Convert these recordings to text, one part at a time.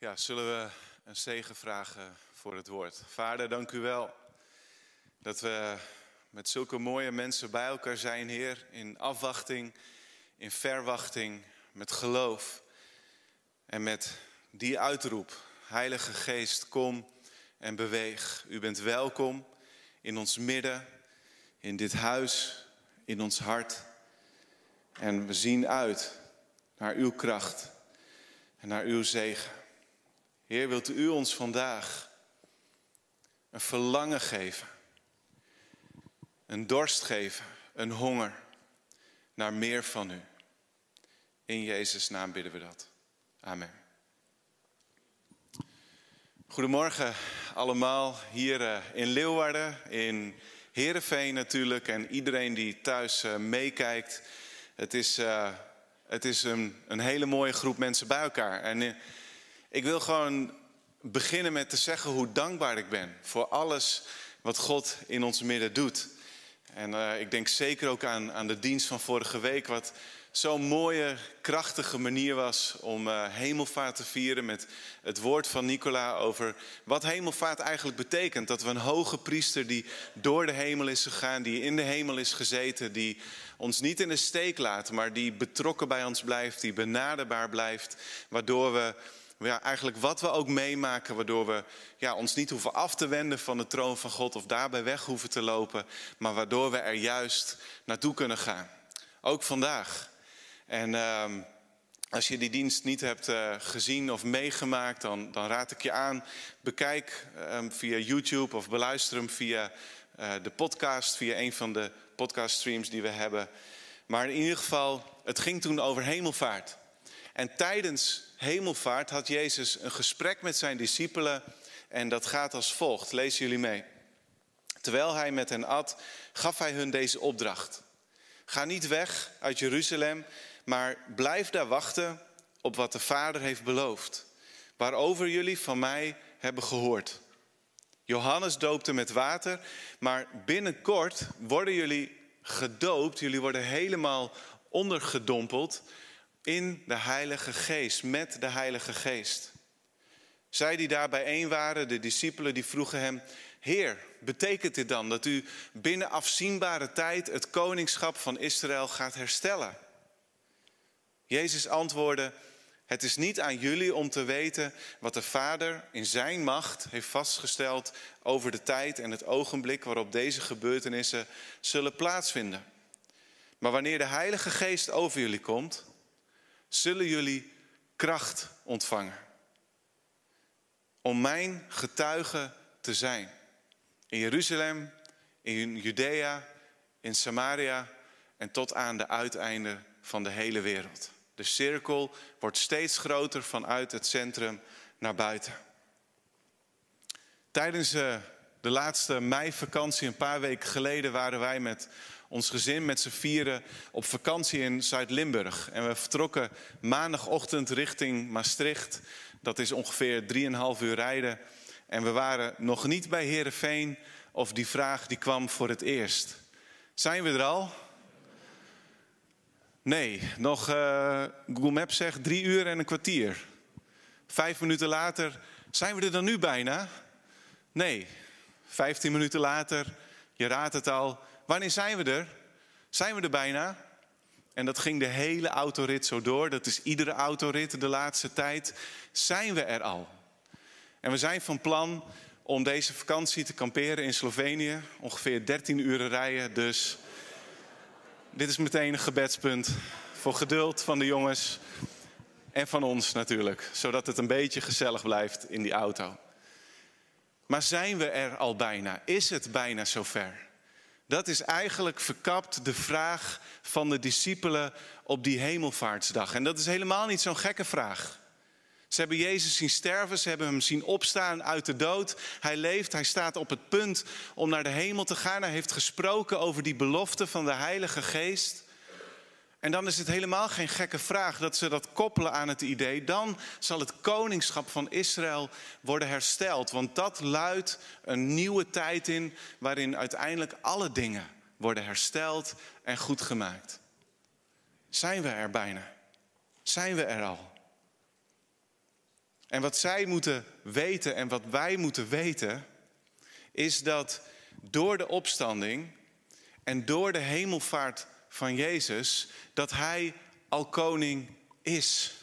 Ja, zullen we een zegen vragen voor het woord. Vader, dank u wel dat we met zulke mooie mensen bij elkaar zijn, Heer. In afwachting, in verwachting, met geloof. En met die uitroep, Heilige Geest, kom en beweeg. U bent welkom in ons midden, in dit huis, in ons hart. En we zien uit naar uw kracht en naar uw zegen. Heer, wilt u ons vandaag een verlangen geven, een dorst geven, een honger naar meer van u. In Jezus' naam bidden we dat. Amen. Goedemorgen allemaal hier in Leeuwarden, in Heerenveen natuurlijk en iedereen die thuis meekijkt. Het is een hele mooie groep mensen bij elkaar. En ik wil gewoon beginnen met te zeggen hoe dankbaar ik ben voor alles wat God in ons midden doet. En ik denk zeker ook aan de dienst van vorige week, wat zo'n mooie, krachtige manier was om hemelvaart te vieren met het woord van Nicola over wat hemelvaart eigenlijk betekent. Dat we een hoge priester die door de hemel is gegaan, die in de hemel is gezeten, die ons niet in de steek laat, maar die betrokken bij ons blijft, die benaderbaar blijft, waardoor we eigenlijk wat we ook meemaken, waardoor we ons niet hoeven af te wenden van de troon van God of daarbij weg hoeven te lopen, maar waardoor we er juist naartoe kunnen gaan. Ook vandaag. En als je die dienst niet hebt gezien of meegemaakt, dan raad ik je aan, bekijk via YouTube of beluister hem via de podcast, via een van de podcaststreams die we hebben. Maar in ieder geval, het ging toen over hemelvaart. En tijdens hemelvaart had Jezus een gesprek met zijn discipelen en dat gaat als volgt. Lezen jullie mee. Terwijl hij met hen at, gaf hij hun deze opdracht. Ga niet weg uit Jeruzalem, maar blijf daar wachten op wat de Vader heeft beloofd. Waarover jullie van mij hebben gehoord. Johannes doopte met water, maar binnenkort worden jullie gedoopt. Jullie worden helemaal ondergedompeld in de Heilige Geest, met de Heilige Geest. Zij die daar bijeen waren, de discipelen, die vroegen hem: Heer, betekent dit dan dat u binnen afzienbare tijd het koningschap van Israël gaat herstellen? Jezus antwoordde: Het is niet aan jullie om te weten wat de Vader in zijn macht heeft vastgesteld over de tijd en het ogenblik waarop deze gebeurtenissen zullen plaatsvinden. Maar wanneer de Heilige Geest over jullie komt, zullen jullie kracht ontvangen om mijn getuige te zijn. In Jeruzalem, in Judea, in Samaria en tot aan de uiteinden van de hele wereld. De cirkel wordt steeds groter vanuit het centrum naar buiten. Tijdens de laatste meivakantie, een paar weken geleden, waren wij met ons gezin met z'n vieren op vakantie in Zuid-Limburg. En we vertrokken maandagochtend richting Maastricht. Dat is ongeveer 3,5 uur rijden. En we waren nog niet bij Heerenveen of die vraag die kwam voor het eerst. Zijn we er al? Nee, nog Google Maps zegt 3 uur en een kwartier. 5 minuten later, zijn we er dan nu bijna? Nee, 15 minuten later, je raadt het al. Wanneer zijn we er? Zijn we er bijna? En dat ging de hele autorit zo door. Dat is iedere autorit de laatste tijd. Zijn we er al? En we zijn van plan om deze vakantie te kamperen in Slovenië. Ongeveer 13 uur rijden. Dus dit is meteen een gebedspunt voor geduld van de jongens. En van ons natuurlijk. Zodat het een beetje gezellig blijft in die auto. Maar zijn we er al bijna? Is het bijna zover? Dat is eigenlijk verkapt de vraag van de discipelen op die hemelvaartsdag. En dat is helemaal niet zo'n gekke vraag. Ze hebben Jezus zien sterven, ze hebben hem zien opstaan uit de dood. Hij leeft, hij staat op het punt om naar de hemel te gaan. Hij heeft gesproken over die belofte van de Heilige Geest. En dan is het helemaal geen gekke vraag dat ze dat koppelen aan het idee. Dan zal het koningschap van Israël worden hersteld. Want dat luidt een nieuwe tijd in waarin uiteindelijk alle dingen worden hersteld en goed gemaakt. Zijn we er bijna? Zijn we er al? En wat zij moeten weten en wat wij moeten weten, is dat door de opstanding en door de hemelvaart van Jezus, dat hij al koning is.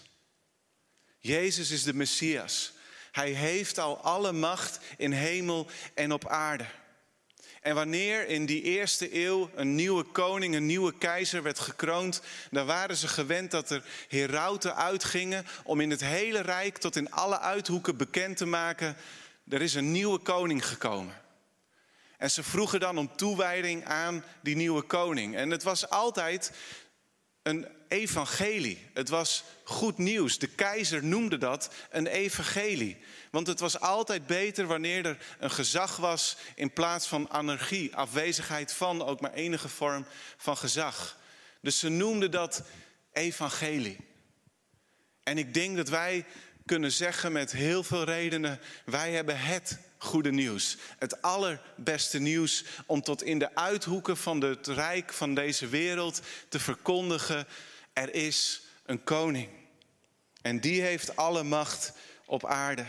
Jezus is de Messias. Hij heeft al alle macht in hemel en op aarde. En wanneer in die eerste eeuw een nieuwe koning, een nieuwe keizer werd gekroond, dan waren ze gewend dat er herauten uitgingen om in het hele rijk tot in alle uithoeken bekend te maken, er is een nieuwe koning gekomen. En ze vroegen dan om toewijding aan die nieuwe koning. En het was altijd een evangelie. Het was goed nieuws. De keizer noemde dat een evangelie. Want het was altijd beter wanneer er een gezag was in plaats van anarchie. Afwezigheid van ook maar enige vorm van gezag. Dus ze noemden dat evangelie. En ik denk dat wij kunnen zeggen met heel veel redenen, wij hebben het goede nieuws. Het allerbeste nieuws om tot in de uithoeken van het rijk van deze wereld te verkondigen, er is een koning. En die heeft alle macht op aarde.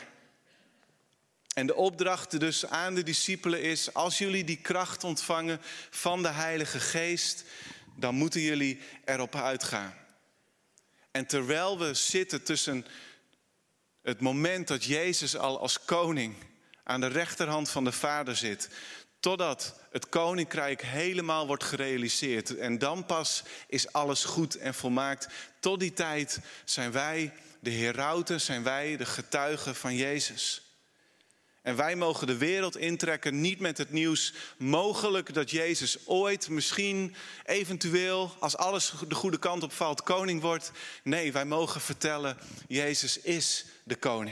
En de opdracht dus aan de discipelen is, als jullie die kracht ontvangen van de Heilige Geest, dan moeten jullie erop uitgaan. En terwijl we zitten tussen het moment dat Jezus al als koning aan de rechterhand van de Vader zit, totdat het koninkrijk helemaal wordt gerealiseerd. En dan pas is alles goed en volmaakt. Tot die tijd zijn wij de herauten, zijn wij de getuigen van Jezus. En wij mogen de wereld intrekken, niet met het nieuws mogelijk dat Jezus ooit, misschien, eventueel, als alles de goede kant op valt, koning wordt. Nee, wij mogen vertellen, Jezus is de koning.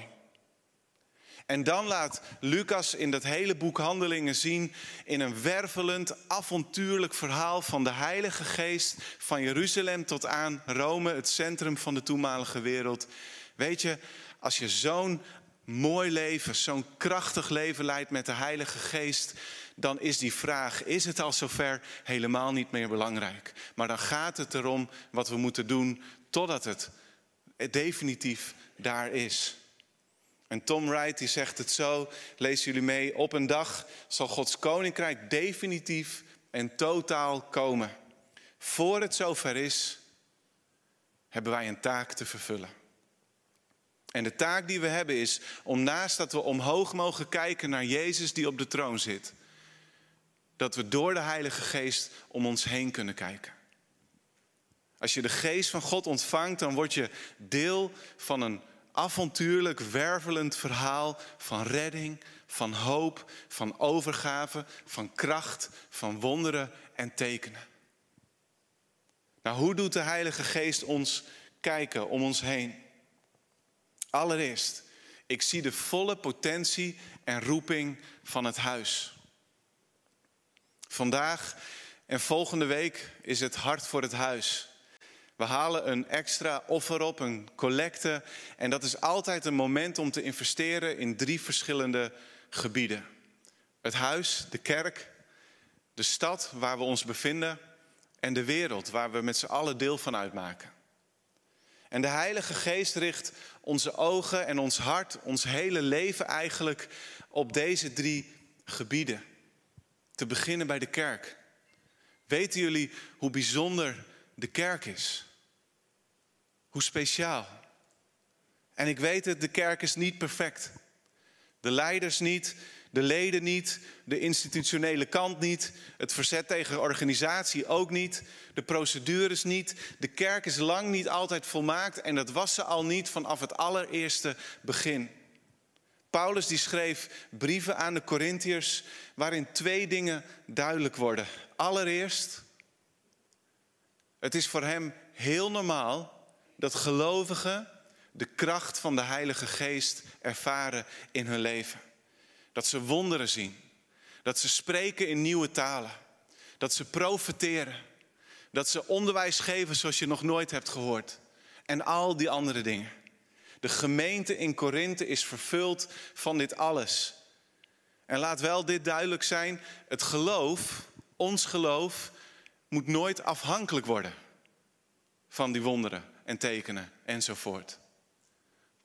En dan laat Lucas in dat hele boek Handelingen zien, in een wervelend, avontuurlijk verhaal van de Heilige Geest, van Jeruzalem tot aan Rome, het centrum van de toenmalige wereld. Weet je, als je zo'n mooi leven, zo'n krachtig leven leidt met de Heilige Geest, dan is die vraag, is het al zover, helemaal niet meer belangrijk. Maar dan gaat het erom wat we moeten doen totdat het definitief daar is. En Tom Wright die zegt het zo, lezen jullie mee, op een dag zal Gods koninkrijk definitief en totaal komen. Voor het zover is, hebben wij een taak te vervullen. En de taak die we hebben is om naast dat we omhoog mogen kijken naar Jezus die op de troon zit, dat we door de Heilige Geest om ons heen kunnen kijken. Als je de Geest van God ontvangt, dan word je deel van een avontuurlijk, wervelend verhaal van redding, van hoop, van overgave, van kracht, van wonderen en tekenen. Nou, hoe doet de Heilige Geest ons kijken om ons heen? Allereerst, ik zie de volle potentie en roeping van het huis. Vandaag en volgende week is het Hart voor het Huis. We halen een extra offer op, een collecte. En dat is altijd een moment om te investeren in 3 verschillende gebieden. Het huis, de kerk, de stad waar we ons bevinden en de wereld waar we met z'n allen deel van uitmaken. En de Heilige Geest richt onze ogen en ons hart, ons hele leven eigenlijk op deze 3 gebieden. Te beginnen bij de kerk. Weten jullie hoe bijzonder de kerk is? Hoe speciaal? En ik weet het, de kerk is niet perfect. De leiders niet, de leden niet, de institutionele kant niet, het verzet tegen organisatie ook niet, de procedures niet. De kerk is lang niet altijd volmaakt en dat was ze al niet vanaf het allereerste begin. Paulus die schreef brieven aan de Korintiërs waarin 2 dingen duidelijk worden. Allereerst, het is voor hem heel normaal dat gelovigen de kracht van de Heilige Geest ervaren in hun leven. Dat ze wonderen zien. Dat ze spreken in nieuwe talen. Dat ze profeteren. Dat ze onderwijs geven zoals je nog nooit hebt gehoord. En al die andere dingen. De gemeente in Korinthe is vervuld van dit alles. En laat wel dit duidelijk zijn. Het geloof, ons geloof, moet nooit afhankelijk worden van die wonderen en tekenen enzovoort.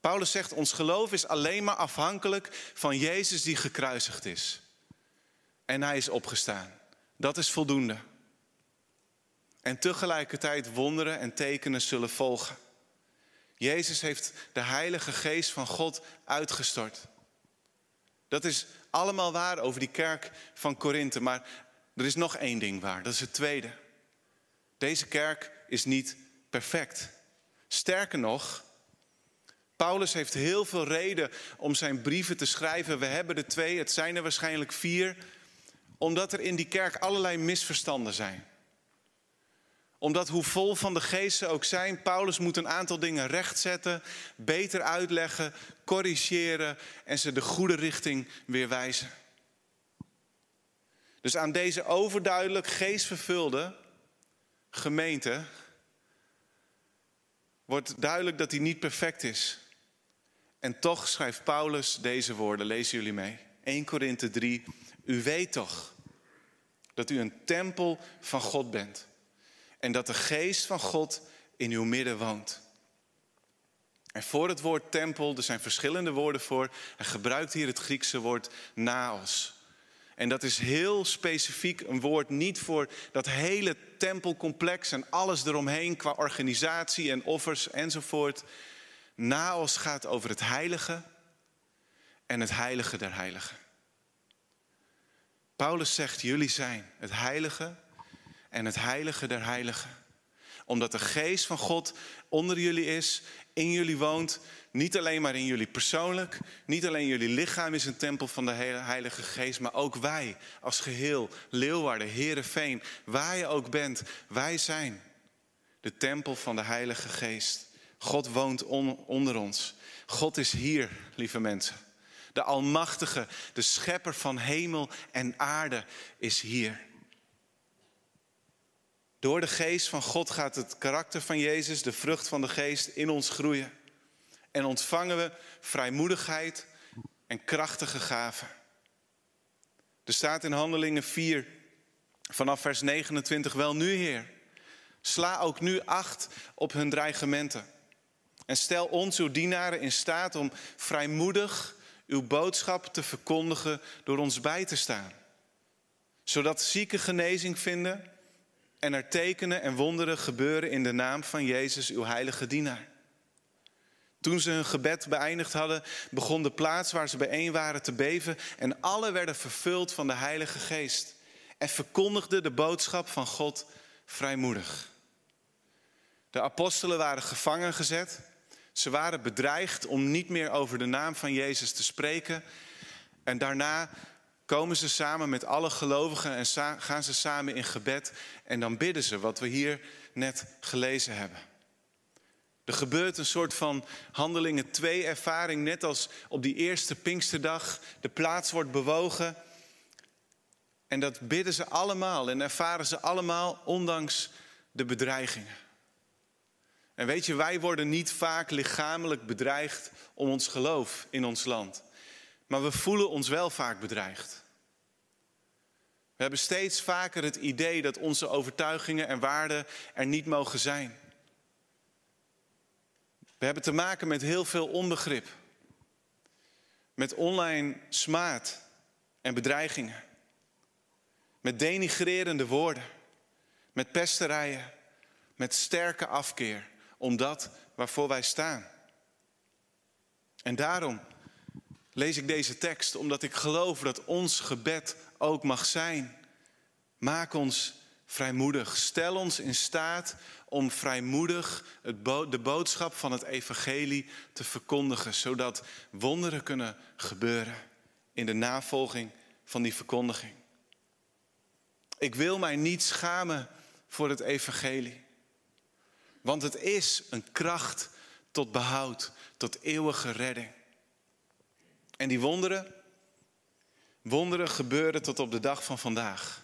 Paulus zegt, ons geloof is alleen maar afhankelijk van Jezus die gekruisigd is. En hij is opgestaan. Dat is voldoende. En tegelijkertijd wonderen en tekenen zullen volgen. Jezus heeft de Heilige Geest van God uitgestort. Dat is allemaal waar over die kerk van Korinthe. Maar er is nog één ding waar, dat is het tweede. Deze kerk is niet perfect. Sterker nog, Paulus heeft heel veel reden om zijn brieven te schrijven. We hebben er 2, het zijn er waarschijnlijk 4. Omdat er in die kerk allerlei misverstanden zijn. Omdat hoe vol van de geest ze ook zijn, Paulus moet een aantal dingen rechtzetten, beter uitleggen, corrigeren en ze de goede richting weer wijzen. Dus aan deze overduidelijk geestvervulde gemeente wordt duidelijk dat hij niet perfect is. En toch schrijft Paulus deze woorden, lezen jullie mee. 1 Korinthe 3, u weet toch dat u een tempel van God bent. En dat de geest van God in uw midden woont. En voor het woord tempel, er zijn verschillende woorden voor. Hij gebruikt hier het Griekse woord naos. En dat is heel specifiek een woord niet voor dat hele tempelcomplex en alles eromheen qua organisatie en offers enzovoort. Naos gaat over het heilige en het heilige der heiligen. Paulus zegt, jullie zijn het heilige en het heilige der heiligen. Omdat de geest van God onder jullie is, in jullie woont. Niet alleen maar in jullie persoonlijk. Niet alleen jullie lichaam is een tempel van de Heilige Geest. Maar ook wij als geheel, Leeuwarden, Heerenveen, waar je ook bent. Wij zijn de tempel van de Heilige Geest. God woont onder ons. God is hier, lieve mensen. De Almachtige, de schepper van hemel en aarde is hier. Door de geest van God gaat het karakter van Jezus, de vrucht van de geest, in ons groeien. En ontvangen we vrijmoedigheid en krachtige gaven. Er staat in Handelingen 4, vanaf vers 29, wel nu Heer, sla ook nu acht op hun dreigementen. En stel ons, uw dienaren, in staat om vrijmoedig uw boodschap te verkondigen door ons bij te staan. Zodat zieken genezing vinden en er tekenen en wonderen gebeuren in de naam van Jezus, uw heilige dienaar. Toen ze hun gebed beëindigd hadden, begon de plaats waar ze bijeen waren te beven. En alle werden vervuld van de Heilige Geest. En verkondigden de boodschap van God vrijmoedig. De apostelen waren gevangen gezet. Ze waren bedreigd om niet meer over de naam van Jezus te spreken. En daarna komen ze samen met alle gelovigen en gaan ze samen in gebed. En dan bidden ze, wat we hier net gelezen hebben. Er gebeurt een soort van Handelingen 2 ervaring, net als op die eerste Pinksterdag. De plaats wordt bewogen. En dat bidden ze allemaal en ervaren ze allemaal, ondanks de bedreigingen. En weet je, wij worden niet vaak lichamelijk bedreigd om ons geloof in ons land. Maar we voelen ons wel vaak bedreigd. We hebben steeds vaker het idee dat onze overtuigingen en waarden er niet mogen zijn. We hebben te maken met heel veel onbegrip. Met online smaad en bedreigingen. Met denigrerende woorden. Met pesterijen. Met sterke afkeer. Om dat waarvoor wij staan. En daarom lees ik deze tekst. Omdat ik geloof dat ons gebed ook mag zijn. Maak ons vrijmoedig. Stel ons in staat om vrijmoedig de boodschap van het evangelie te verkondigen. Zodat wonderen kunnen gebeuren in de navolging van die verkondiging. Ik wil mij niet schamen voor het evangelie. Want het is een kracht tot behoud, tot eeuwige redding. En die wonderen gebeuren tot op de dag van vandaag.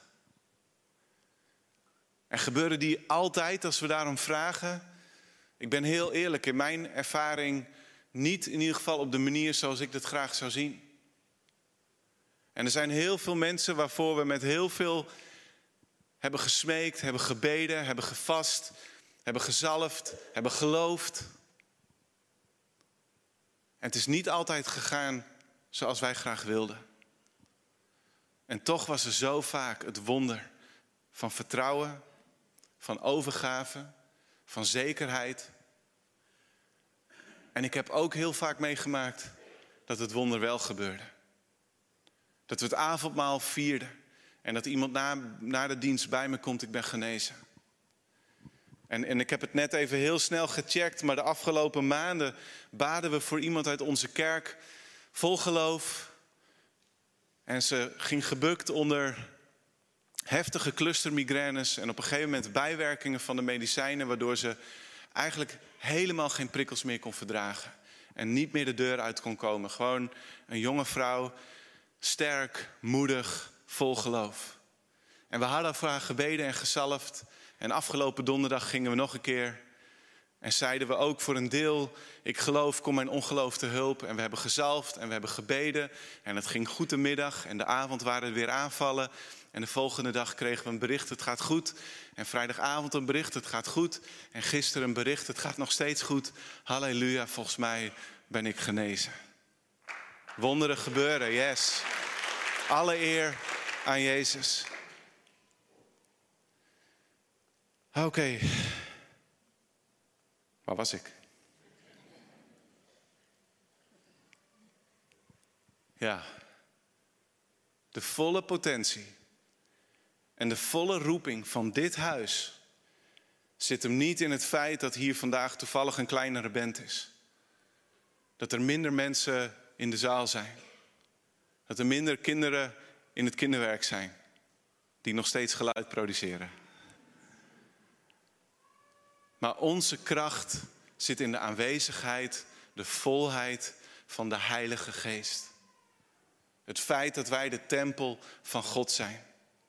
En gebeuren die altijd als we daarom vragen? Ik ben heel eerlijk, in mijn ervaring niet in ieder geval op de manier zoals ik dat graag zou zien. En er zijn heel veel mensen waarvoor we met heel veel hebben gesmeekt, hebben gebeden, hebben gevast, hebben gezalfd, hebben geloofd. En het is niet altijd gegaan zoals wij graag wilden. En toch was er zo vaak het wonder van vertrouwen, van overgave, van zekerheid. En ik heb ook heel vaak meegemaakt dat het wonder wel gebeurde. Dat we het avondmaal vierden en dat iemand na de dienst bij me komt, ik ben genezen. En ik heb het net even heel snel gecheckt, maar de afgelopen maanden baden we voor iemand uit onze kerk vol geloof. En ze ging gebukt onder heftige clustermigraines en op een gegeven moment bijwerkingen van de medicijnen, waardoor ze eigenlijk helemaal geen prikkels meer kon verdragen. En niet meer de deur uit kon komen. Gewoon een jonge vrouw, sterk, moedig, vol geloof. En we hadden voor haar gebeden en gezalfd. En afgelopen donderdag gingen we nog een keer. En zeiden we ook voor een deel, ik geloof, kom mijn ongeloof te hulp. En we hebben gezalfd en we hebben gebeden. En het ging goed de middag en de avond waren er weer aanvallen. En de volgende dag kregen we een bericht, het gaat goed. En vrijdagavond een bericht, het gaat goed. En gisteren een bericht, het gaat nog steeds goed. Halleluja, volgens mij ben ik genezen. Wonderen gebeuren, yes. Alle eer aan Jezus. Oké. Waar was ik? Ja. De volle potentie en de volle roeping van dit huis zit hem niet in het feit dat hier vandaag toevallig een kleinere band is. Dat er minder mensen in de zaal zijn. Dat er minder kinderen in het kinderwerk zijn die nog steeds geluid produceren. Maar onze kracht zit in de aanwezigheid, de volheid van de Heilige Geest. Het feit dat wij de tempel van God zijn.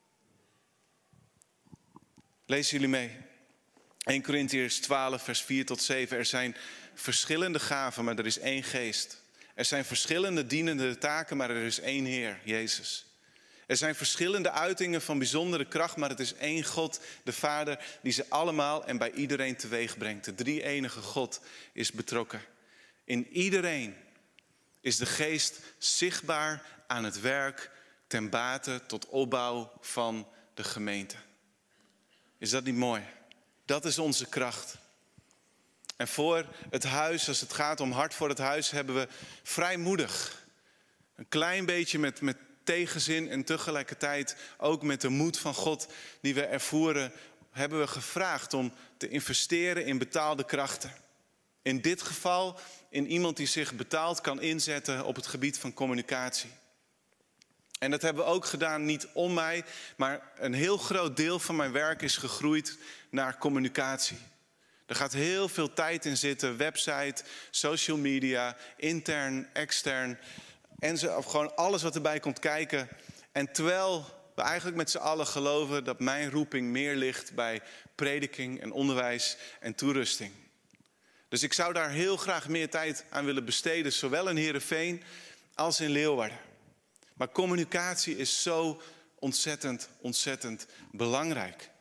Lezen jullie mee? 1 Korintiërs 12 vers 4 tot 7. Er zijn verschillende gaven, maar er is één geest. Er zijn verschillende dienende taken, maar er is één Heer, Jezus. Er zijn verschillende uitingen van bijzondere kracht, maar het is één God, de Vader, die ze allemaal en bij iedereen teweeg brengt. De drie-enige God is betrokken. In iedereen is de Geest zichtbaar aan het werk ten bate tot opbouw van de gemeente. Is dat niet mooi? Dat is onze kracht. En voor het huis, als het gaat om hart voor het huis, hebben we vrijmoedig, een klein beetje met tegenzin en tegelijkertijd ook met de moed van God die we ervoeren, hebben we gevraagd om te investeren in betaalde krachten. In dit geval in iemand die zich betaald kan inzetten op het gebied van communicatie. En dat hebben we ook gedaan, niet om mij, maar een heel groot deel van mijn werk is gegroeid naar communicatie. Er gaat heel veel tijd in zitten, website, social media, intern, extern. En gewoon alles wat erbij komt kijken. En terwijl we eigenlijk met z'n allen geloven dat mijn roeping meer ligt bij prediking en onderwijs en toerusting. Dus ik zou daar heel graag meer tijd aan willen besteden, zowel in Heerenveen als in Leeuwarden. Maar communicatie is zo ontzettend belangrijk.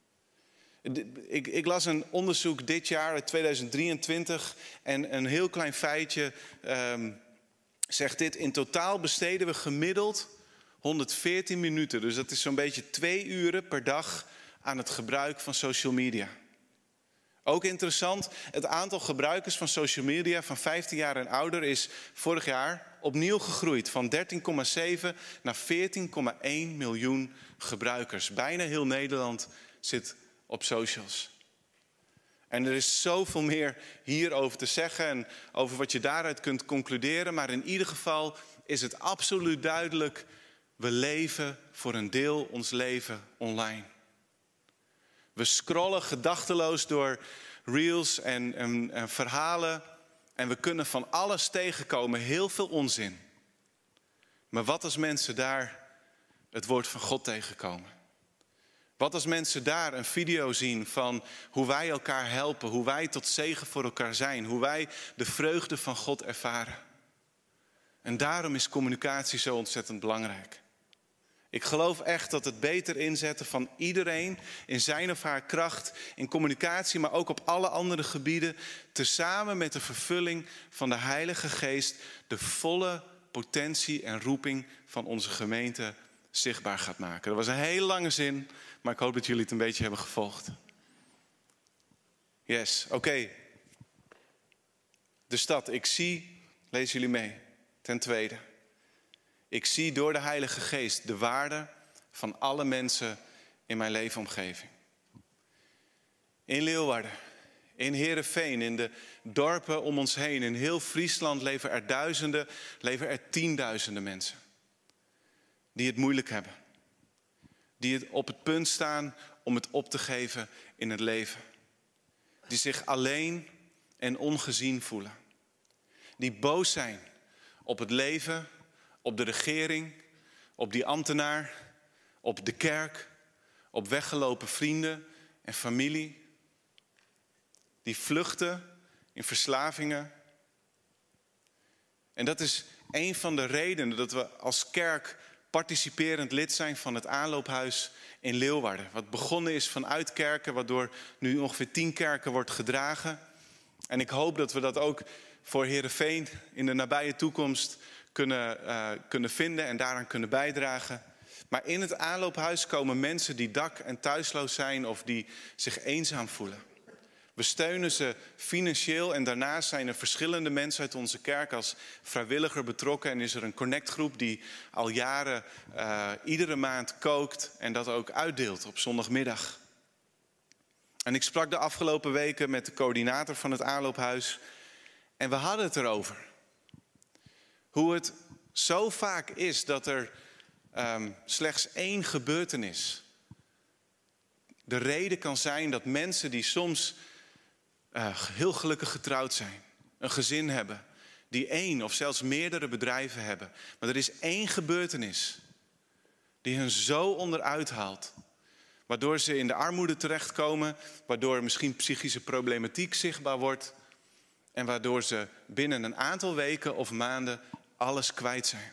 Ik las een onderzoek dit jaar, uit 2023, en een heel klein feitje zegt dit. In totaal besteden we gemiddeld 114 minuten. Dus dat is zo'n beetje 2 uren per dag aan het gebruik van social media. Ook interessant, het aantal gebruikers van social media van 15 jaar en ouder is vorig jaar opnieuw gegroeid. Van 13,7 naar 14,1 miljoen gebruikers. Bijna heel Nederland zit op socials. En er is zoveel meer hierover te zeggen en over wat je daaruit kunt concluderen. Maar in ieder geval is het absoluut duidelijk, we leven voor een deel ons leven online. We scrollen gedachteloos door reels en verhalen. En we kunnen van alles tegenkomen, heel veel onzin. Maar wat als mensen daar het woord van God tegenkomen? Wat als mensen daar een video zien van hoe wij elkaar helpen, hoe wij tot zegen voor elkaar zijn, hoe wij de vreugde van God ervaren. En daarom is communicatie zo ontzettend belangrijk. Ik geloof echt dat het beter inzetten van iedereen in zijn of haar kracht, in communicatie, maar ook op alle andere gebieden, tezamen met de vervulling van de Heilige Geest, de volle potentie en roeping van onze gemeente zichtbaar gaat maken. Dat was een hele lange zin, maar ik hoop dat jullie het een beetje hebben gevolgd. Yes, oké. De stad, ik zie, lees jullie mee, ten tweede. Ik zie door de Heilige Geest de waarde van alle mensen in mijn leefomgeving. In Leeuwarden, in Heerenveen, in de dorpen om ons heen, in heel Friesland leven er duizenden, leven er tienduizenden mensen. Die het moeilijk hebben. Die het op het punt staan om het op te geven in het leven. Die zich alleen en ongezien voelen. Die boos zijn op het leven, op de regering, op die ambtenaar, op de kerk, op weggelopen vrienden en familie. Die vluchten in verslavingen. En dat is een van de redenen dat we als kerk participerend lid zijn van het aanloophuis in Leeuwarden. Wat begonnen is vanuit kerken, waardoor nu ongeveer 10 kerken wordt gedragen. En ik hoop dat we dat ook voor Heerenveen in de nabije toekomst kunnen vinden en daaraan kunnen bijdragen. Maar in het aanloophuis komen mensen die dak- en thuisloos zijn of die zich eenzaam voelen. We steunen ze financieel en daarnaast zijn er verschillende mensen uit onze kerk als vrijwilliger betrokken. En is er een connectgroep die al jaren iedere maand kookt en dat ook uitdeelt op zondagmiddag. En ik sprak de afgelopen weken met de coördinator van het aanloophuis en we hadden het erover. Hoe het zo vaak is dat er slechts 1 gebeurtenis de reden kan zijn dat mensen die soms heel gelukkig getrouwd zijn, een gezin hebben, die 1 of zelfs meerdere bedrijven hebben. Maar er is 1 gebeurtenis die hen zo onderuit haalt, waardoor ze in de armoede terechtkomen, waardoor misschien psychische problematiek zichtbaar wordt en waardoor ze binnen een aantal weken of maanden alles kwijt zijn.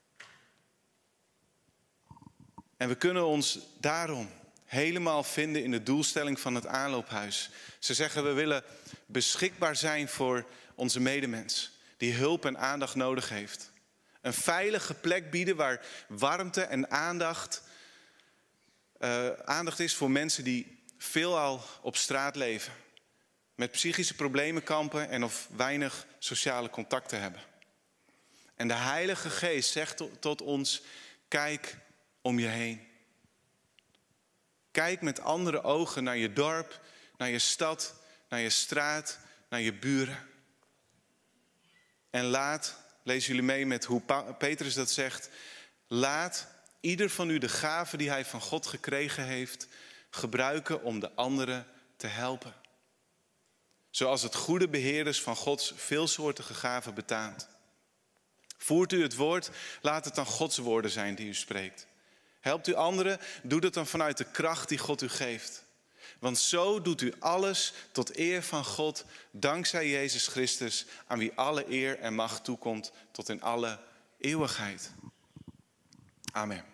En we kunnen ons daarom helemaal vinden in de doelstelling van het aanloophuis. Ze zeggen we willen beschikbaar zijn voor onze medemens die hulp en aandacht nodig heeft. Een veilige plek bieden waar warmte en aandacht is voor mensen die veelal op straat leven. Met psychische problemen kampen en of weinig sociale contacten hebben. En de Heilige Geest zegt tot ons, kijk om je heen. Kijk met andere ogen naar je dorp, naar je stad, naar je straat, naar je buren. En lezen jullie mee met hoe Petrus dat zegt. Laat ieder van u de gave die hij van God gekregen heeft gebruiken om de anderen te helpen. Zoals het goede beheerders van Gods veelsoortige gaven betaamt. Voert u het woord, laat het dan Gods woorden zijn die u spreekt. Helpt u anderen, doe dat dan vanuit de kracht die God u geeft. Want zo doet u alles tot eer van God, dankzij Jezus Christus, aan wie alle eer en macht toekomt tot in alle eeuwigheid. Amen.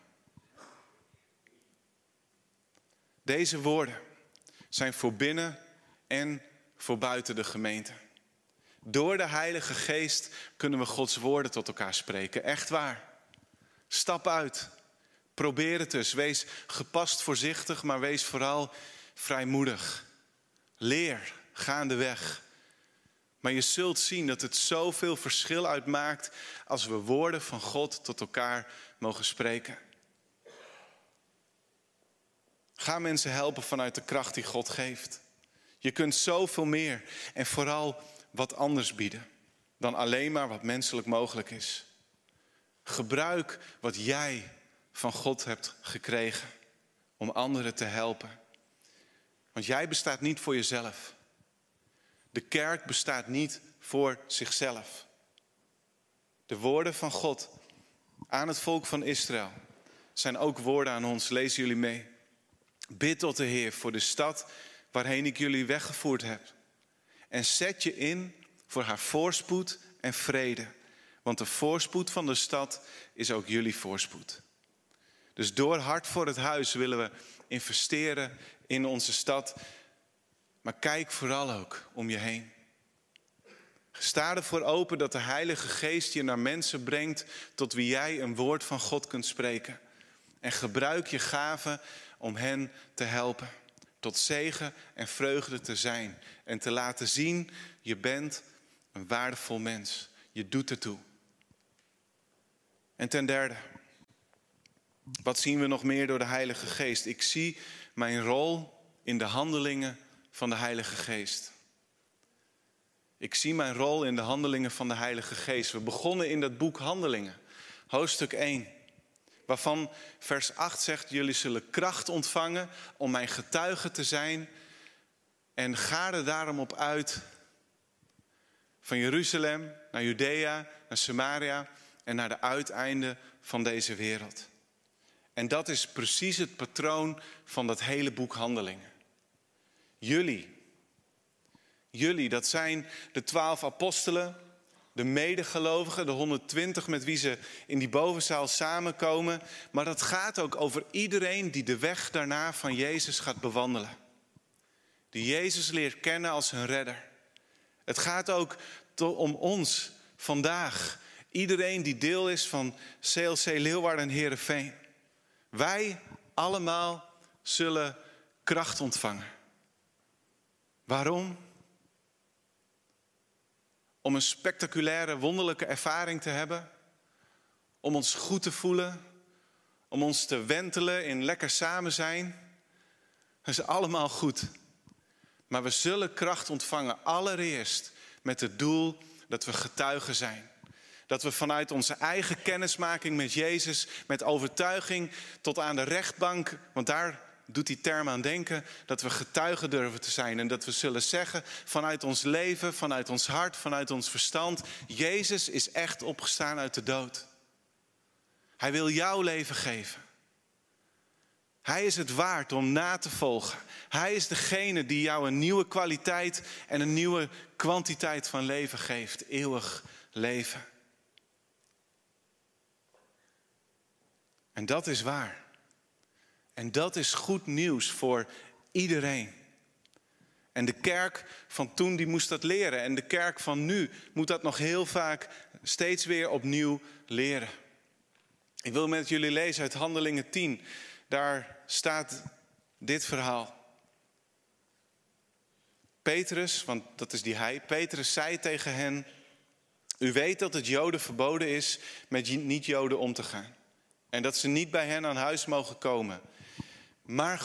Deze woorden zijn voor binnen en voor buiten de gemeente. Door de Heilige Geest kunnen we Gods woorden tot elkaar spreken. Echt waar. Stap uit. Probeer het dus. Wees gepast voorzichtig, maar wees vooral vrijmoedig. Leer gaandeweg. Maar je zult zien dat het zoveel verschil uitmaakt als we woorden van God tot elkaar mogen spreken. Ga mensen helpen vanuit de kracht die God geeft. Je kunt zoveel meer en vooral wat anders bieden dan alleen maar wat menselijk mogelijk is. Gebruik wat jij van God hebt gekregen om anderen te helpen. Want jij bestaat niet voor jezelf. De kerk bestaat niet voor zichzelf. De woorden van God aan het volk van Israël zijn ook woorden aan ons. Lezen jullie mee. Bid tot de Heer voor de stad waarheen ik jullie weggevoerd heb. En zet je in voor haar voorspoed en vrede. Want de voorspoed van de stad is ook jullie voorspoed. Dus door Hart voor het Huis willen we investeren in onze stad. Maar kijk vooral ook om je heen. Sta ervoor open dat de Heilige Geest je naar mensen brengt tot wie jij een woord van God kunt spreken. En gebruik je gaven om hen te helpen. Tot zegen en vreugde te zijn. En te laten zien, je bent een waardevol mens. Je doet ertoe. En ten derde, wat zien we nog meer door de Heilige Geest? Ik zie mijn rol in de handelingen van de Heilige Geest. Ik zie mijn rol in de handelingen van de Heilige Geest. We begonnen in dat boek Handelingen, hoofdstuk 1. Waarvan vers 8 zegt, jullie zullen kracht ontvangen om mijn getuige te zijn. En ga er daarom op uit van Jeruzalem naar Judea, naar Samaria en naar de uiteinden van deze wereld. En dat is precies het patroon van dat hele boek Handelingen. Jullie, dat zijn de 12 apostelen, de medegelovigen, de 120 met wie ze in die bovenzaal samenkomen. Maar dat gaat ook over iedereen die de weg daarna van Jezus gaat bewandelen. Die Jezus leert kennen als hun redder. Het gaat ook om ons vandaag. Iedereen die deel is van CLC Leeuwarden en Heerenveen. Wij allemaal zullen kracht ontvangen. Waarom? Om een spectaculaire, wonderlijke ervaring te hebben. Om ons goed te voelen. Om ons te wentelen in lekker samen zijn. Dat is allemaal goed. Maar we zullen kracht ontvangen allereerst met het doel dat we getuigen zijn. Dat we vanuit onze eigen kennismaking met Jezus, met overtuiging tot aan de rechtbank, want daar doet die term aan denken, dat we getuigen durven te zijn. En dat we zullen zeggen vanuit ons leven, vanuit ons hart, vanuit ons verstand, Jezus is echt opgestaan uit de dood. Hij wil jouw leven geven. Hij is het waard om na te volgen. Hij is degene die jou een nieuwe kwaliteit en een nieuwe kwantiteit van leven geeft. Eeuwig leven. En dat is waar. En dat is goed nieuws voor iedereen. En de kerk van toen die moest dat leren. En de kerk van nu moet dat nog heel vaak steeds weer opnieuw leren. Ik wil met jullie lezen uit Handelingen 10. Daar staat dit verhaal. Petrus, want dat is die hij. Petrus zei tegen hen: u weet dat het Joden verboden is met niet-Joden om te gaan. En dat ze niet bij hen aan huis mogen komen. Maar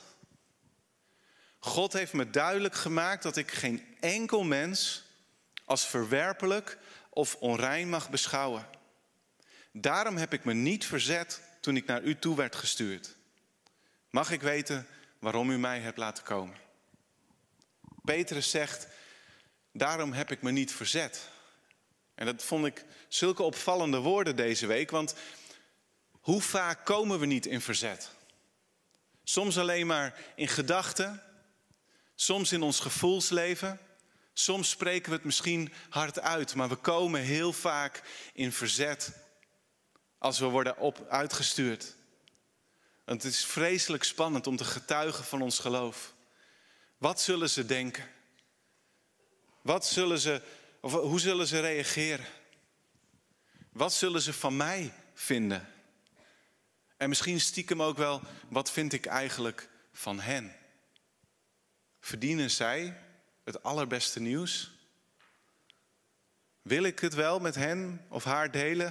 God heeft me duidelijk gemaakt dat ik geen enkel mens als verwerpelijk of onrein mag beschouwen. Daarom heb ik me niet verzet toen ik naar u toe werd gestuurd. Mag ik weten waarom u mij hebt laten komen? Petrus zegt, daarom heb ik me niet verzet. En dat vond ik zulke opvallende woorden deze week, want hoe vaak komen we niet in verzet? Soms alleen maar in gedachten, soms in ons gevoelsleven, soms spreken we het misschien hard uit, maar we komen heel vaak in verzet als we worden uitgestuurd. Want het is vreselijk spannend om te getuigen van ons geloof. Wat zullen ze denken? Hoe zullen ze reageren? Wat zullen ze van mij vinden? En misschien stiekem ook wel, wat vind ik eigenlijk van hen? Verdienen zij het allerbeste nieuws? Wil ik het wel met hen of haar delen?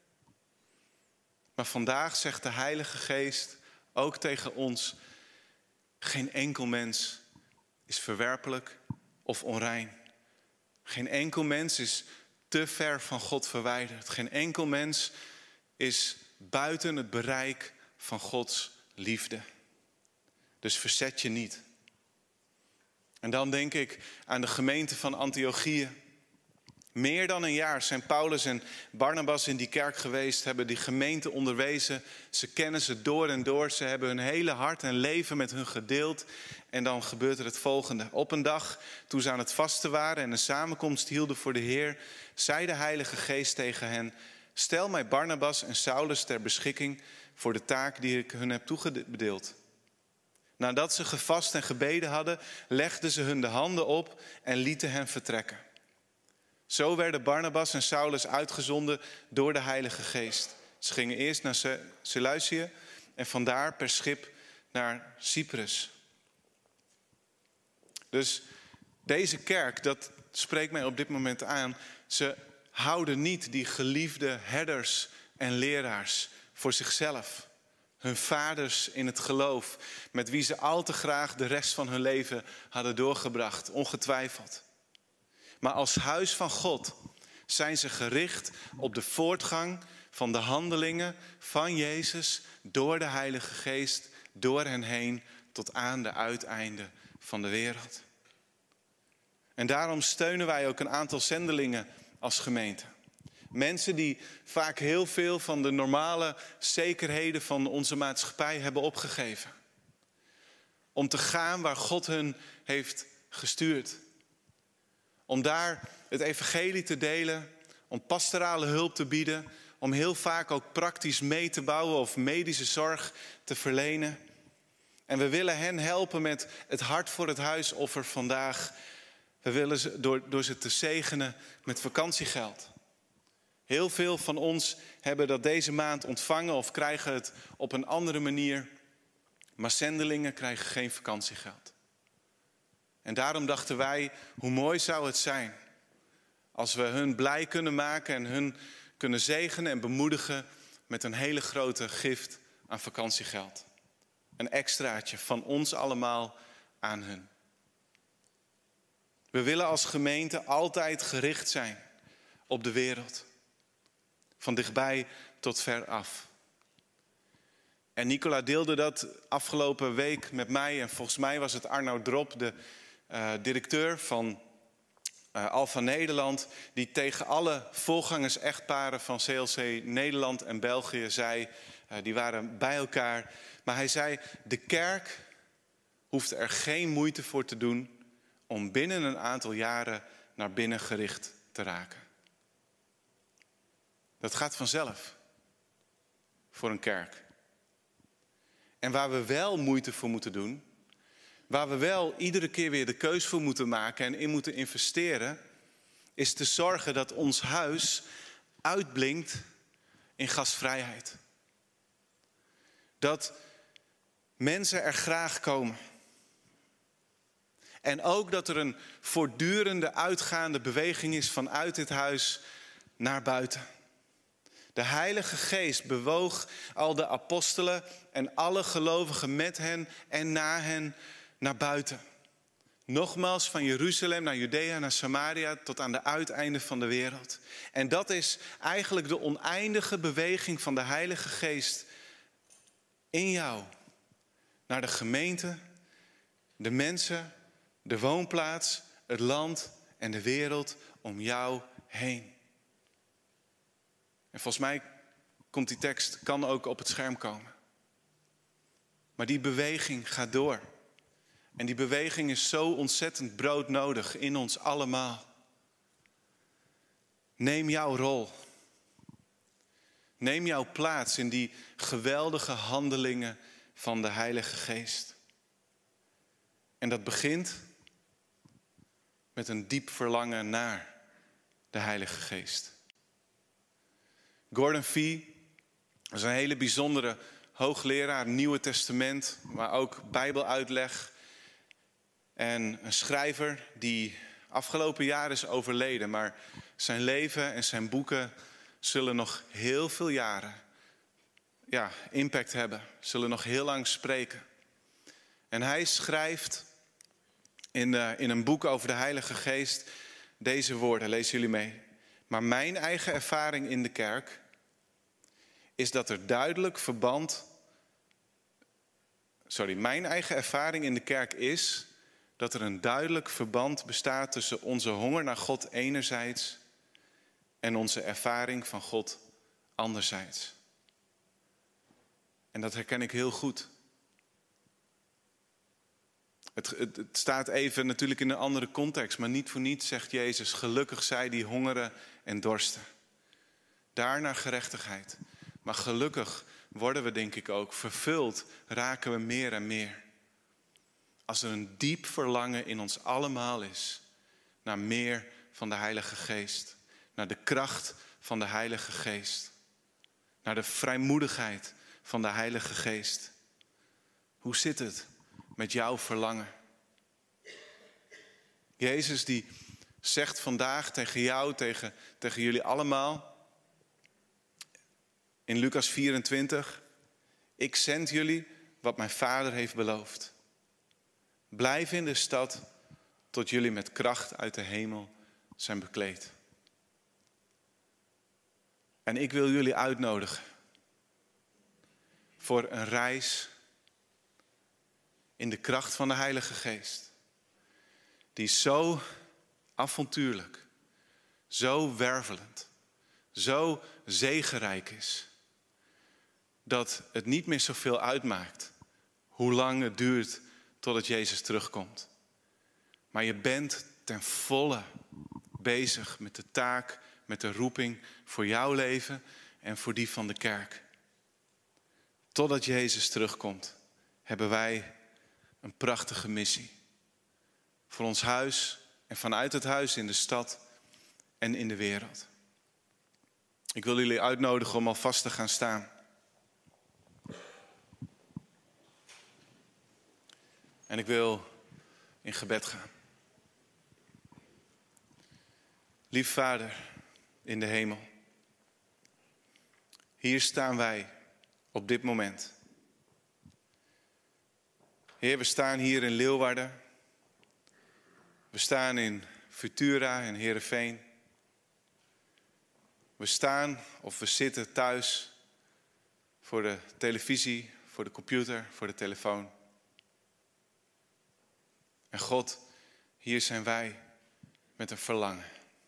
Maar vandaag zegt de Heilige Geest ook tegen ons: geen enkel mens is verwerpelijk of onrein. Geen enkel mens is te ver van God verwijderd. Geen enkel mens is buiten het bereik van Gods liefde. Dus verzet je niet. En dan denk ik aan de gemeente van Antiochië. Meer dan een jaar zijn Paulus en Barnabas in die kerk geweest, hebben die gemeente onderwezen. Ze kennen ze door en door. Ze hebben hun hele hart en leven met hun gedeeld. En dan gebeurt er het volgende. Op een dag, toen ze aan het vasten waren en een samenkomst hielden voor de Heer, zei de Heilige Geest tegen hen: stel mij Barnabas en Saulus ter beschikking voor de taak die ik hun heb toebedeeld. Nadat ze gevast en gebeden hadden, legden ze hun de handen op en lieten hen vertrekken. Zo werden Barnabas en Saulus uitgezonden door de Heilige Geest. Ze gingen eerst naar Seleucië en vandaar per schip naar Cyprus. Dus deze kerk, dat spreekt mij op dit moment aan. Ze houden niet die geliefde herders en leraars voor zichzelf. Hun vaders in het geloof, met wie ze al te graag de rest van hun leven hadden doorgebracht, ongetwijfeld. Maar als huis van God zijn ze gericht op de voortgang van de handelingen van Jezus door de Heilige Geest, door hen heen tot aan de uiteinden van de wereld. En daarom steunen wij ook een aantal zendelingen als gemeente. Mensen die vaak heel veel van de normale zekerheden van onze maatschappij hebben opgegeven. Om te gaan waar God hun heeft gestuurd. Om daar het evangelie te delen, om pastorale hulp te bieden. Om heel vaak ook praktisch mee te bouwen of medische zorg te verlenen. En we willen hen helpen met het hart voor het huisoffer vandaag. We willen ze door ze te zegenen met vakantiegeld. Heel veel van ons hebben dat deze maand ontvangen of krijgen het op een andere manier. Maar zendelingen krijgen geen vakantiegeld. En daarom dachten wij, hoe mooi zou het zijn als we hun blij kunnen maken en hun kunnen zegenen en bemoedigen met een hele grote gift aan vakantiegeld. Een extraatje van ons allemaal aan hun. We willen als gemeente altijd gericht zijn op de wereld. Van dichtbij tot ver af. En Nicola deelde dat afgelopen week met mij. En volgens mij was het Arnoud Drop, de directeur van Alpha Nederland. Die tegen alle voorgangers-echtparen van CLC Nederland en België zei. Die waren bij elkaar. Maar hij zei, de kerk hoeft er geen moeite voor te doen om binnen een aantal jaren naar binnen gericht te raken. Dat gaat vanzelf voor een kerk. En waar we wel moeite voor moeten doen, waar we wel iedere keer weer de keus voor moeten maken en in moeten investeren, is te zorgen dat ons huis uitblinkt in gastvrijheid. Dat mensen er graag komen. En ook dat er een voortdurende uitgaande beweging is vanuit dit huis naar buiten. De Heilige Geest bewoog al de apostelen en alle gelovigen met hen en na hen naar buiten. Nogmaals van Jeruzalem naar Judea, naar Samaria tot aan de uiteinden van de wereld. En dat is eigenlijk de oneindige beweging van de Heilige Geest in jou. Naar de gemeente, de mensen, de woonplaats, het land en de wereld om jou heen. En volgens mij komt die tekst, kan ook op het scherm komen. Maar die beweging gaat door. En die beweging is zo ontzettend broodnodig in ons allemaal. Neem jouw rol. Neem jouw plaats in die geweldige handelingen van de Heilige Geest. En dat begint met een diep verlangen naar de Heilige Geest. Gordon Fee was een hele bijzondere hoogleraar, Nieuwe Testament, maar ook Bijbeluitleg. En een schrijver die afgelopen jaar is overleden. Maar zijn leven en zijn boeken zullen nog heel veel jaren impact hebben. Zullen nog heel lang spreken. En hij schrijft in een boek over de Heilige Geest deze woorden. Lezen jullie mee. Maar mijn eigen ervaring in de kerk is dat er duidelijk verband. Mijn eigen ervaring in de kerk is dat er een duidelijk verband bestaat tussen onze honger naar God enerzijds en onze ervaring van God anderzijds. En dat herken ik heel goed. Het staat even natuurlijk in een andere context, maar niet voor niets zegt Jezus, gelukkig zij die hongeren en dorsten. Daar naar gerechtigheid. Maar gelukkig worden we denk ik ook. Vervuld raken we meer en meer. Als er een diep verlangen in ons allemaal is naar meer van de Heilige Geest. Naar de kracht van de Heilige Geest. Naar de vrijmoedigheid van de Heilige Geest. Hoe zit het met jouw verlangen? Jezus die zegt vandaag tegen jou, tegen jullie allemaal. In Lucas 24. Ik zend jullie wat mijn Vader heeft beloofd. Blijf in de stad tot jullie met kracht uit de hemel zijn bekleed. En ik wil jullie uitnodigen voor een reis in de kracht van de Heilige Geest. Die zo avontuurlijk, zo wervelend, zo zegenrijk is. Dat het niet meer zoveel uitmaakt hoe lang het duurt totdat Jezus terugkomt. Maar je bent ten volle bezig met de taak, met de roeping voor jouw leven en voor die van de kerk. Totdat Jezus terugkomt, hebben wij een prachtige missie. Voor ons huis en vanuit het huis in de stad en in de wereld. Ik wil jullie uitnodigen om alvast te gaan staan. En ik wil in gebed gaan. Lief Vader in de hemel. Hier staan wij op dit moment. Heer, we staan hier in Leeuwarden. We staan in Futura en Heerenveen. We staan of we zitten thuis voor de televisie, voor de computer, voor de telefoon. En God, hier zijn wij met een verlangen.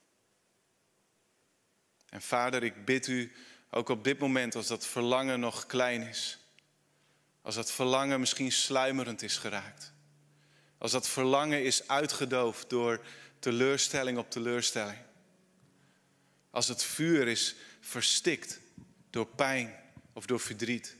En Vader, ik bid u ook op dit moment, als dat verlangen nog klein is. Als dat verlangen misschien sluimerend is geraakt. Als dat verlangen is uitgedoofd door teleurstelling op teleurstelling. Als het vuur is verstikt door pijn of door verdriet.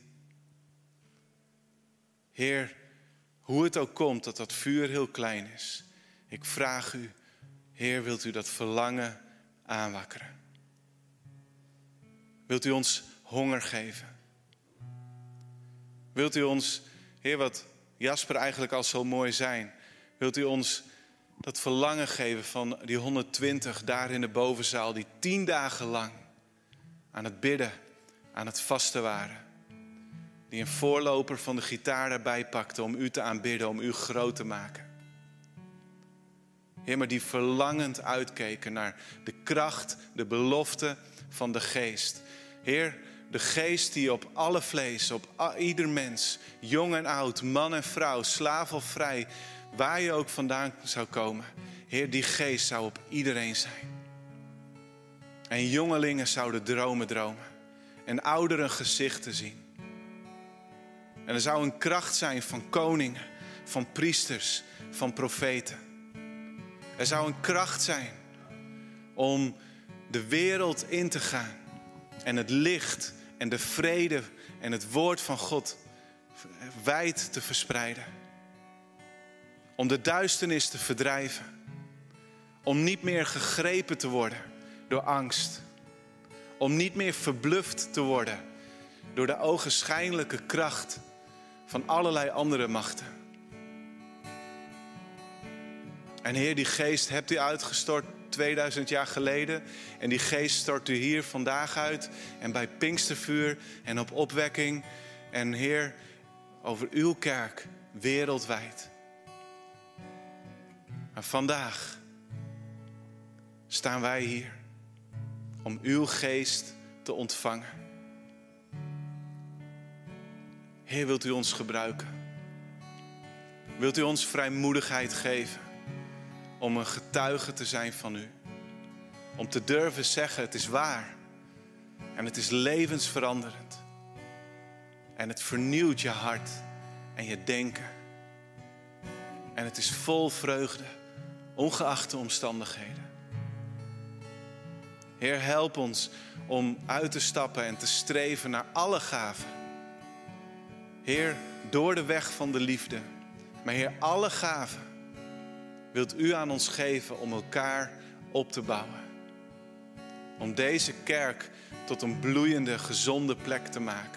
Heer, hoe het ook komt dat dat vuur heel klein is. Ik vraag u, Heer, wilt u dat verlangen aanwakkeren? Wilt u ons honger geven? Wilt u ons, Heer, wat Jasper eigenlijk al zo mooi zijn. Wilt u ons dat verlangen geven van die 120 daar in de bovenzaal. Die 10 dagen lang aan het bidden, aan het vasten waren. Die een voorloper van de gitaar erbij pakte om u te aanbidden, om u groot te maken. Heer, maar die verlangend uitkeken naar de kracht, de belofte van de geest. Heer, de geest die op alle vlees, op ieder mens, jong en oud, man en vrouw, slaaf of vrij, waar je ook vandaan zou komen. Heer, die geest zou op iedereen zijn. En jongelingen zouden dromen. En ouderen gezichten zien. En er zou een kracht zijn van koningen, van priesters, van profeten. Er zou een kracht zijn om de wereld in te gaan. En het licht en de vrede en het woord van God wijd te verspreiden. Om de duisternis te verdrijven. Om niet meer gegrepen te worden door angst. Om niet meer verbluft te worden door de ogenschijnlijke kracht van allerlei andere machten. En Heer, die geest hebt u uitgestort 2000 jaar geleden. En die geest stort u hier vandaag uit. En bij Pinkstervuur en op opwekking. En Heer, over uw kerk wereldwijd. Maar vandaag staan wij hier om uw geest te ontvangen. Heer, wilt u ons gebruiken? Wilt u ons vrijmoedigheid geven om een getuige te zijn van u? Om te durven zeggen, het is waar. En het is levensveranderend. En het vernieuwt je hart en je denken. En het is vol vreugde, ongeacht de omstandigheden. Heer, help ons om uit te stappen en te streven naar alle gaven Heer, door de weg van de liefde. Maar Heer, alle gaven wilt u aan ons geven om elkaar op te bouwen. Om deze kerk tot een bloeiende, gezonde plek te maken.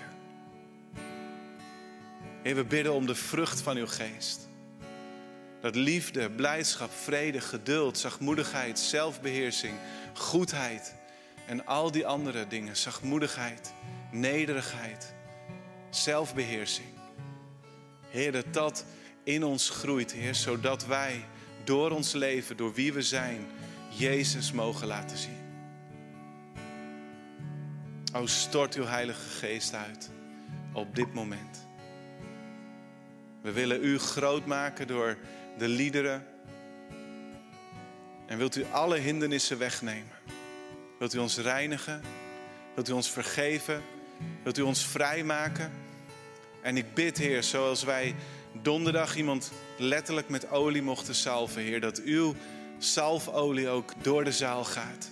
Heer, we bidden om de vrucht van uw geest. Dat liefde, blijdschap, vrede, geduld, zachtmoedigheid, zelfbeheersing, goedheid en al die andere dingen. Zachtmoedigheid, nederigheid, zelfbeheersing. Heer, dat dat in ons groeit, Heer, zodat wij door ons leven, door wie we zijn, Jezus mogen laten zien. O, stort uw Heilige Geest uit op dit moment. We willen u groot maken door de liederen. En wilt u alle hindernissen wegnemen? Wilt u ons reinigen? Wilt u ons vergeven? Wilt u ons vrijmaken? En ik bid, Heer, zoals wij donderdag iemand letterlijk met olie mochten salven, Heer, dat uw salfolie ook door de zaal gaat.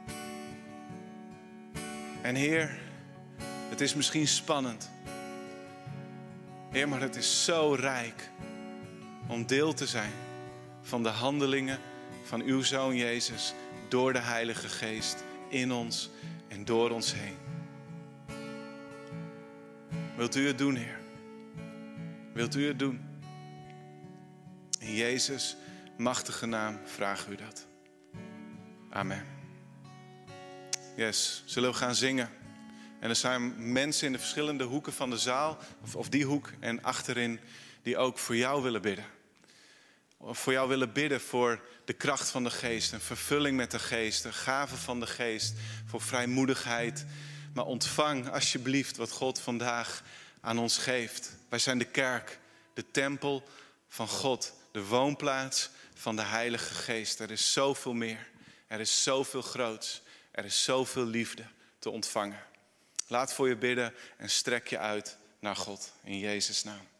En Heer, het is misschien spannend. Heer, maar het is zo rijk om deel te zijn van de handelingen van uw Zoon Jezus door de Heilige Geest in ons en door ons heen. Wilt u het doen, Heer? Wilt u het doen? In Jezus' machtige naam vragen u dat. Amen. Yes, zullen we gaan zingen? En er zijn mensen in de verschillende hoeken van de zaal, of die hoek en achterin, die ook voor jou willen bidden. Of voor jou willen bidden voor de kracht van de geest, een vervulling met de geest, een gave van de geest, voor vrijmoedigheid. Maar ontvang alsjeblieft wat God vandaag aan ons geeft. Wij zijn de kerk, de tempel van God, de woonplaats van de Heilige Geest. Er is zoveel meer, er is zoveel groots, er is zoveel liefde te ontvangen. Laat voor je bidden en strek je uit naar God in Jezus' naam.